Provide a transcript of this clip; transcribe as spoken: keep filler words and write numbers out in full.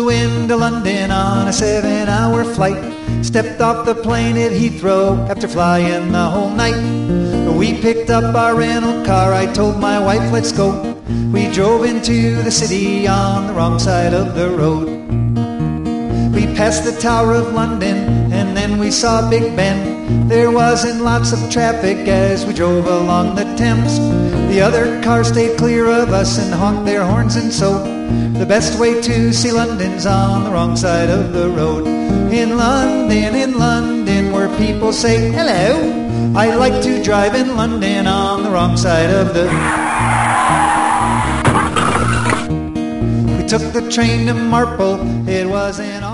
flew into London on a seven-hour flight. Stepped off the plane at Heathrow after flying the whole night. We picked up our rental car, I told my wife, let's go. We drove into the city on the wrong side of the road. We passed the Tower of London and then we saw Big Ben. There wasn't lots of traffic as we drove along the Thames. The other cars stayed clear of us and honked their horns, and so the best way to see London's on the wrong side of the road. In London, in London, where people say hello, I like to drive in London on the wrong side of the... We took the train to Marple, it was an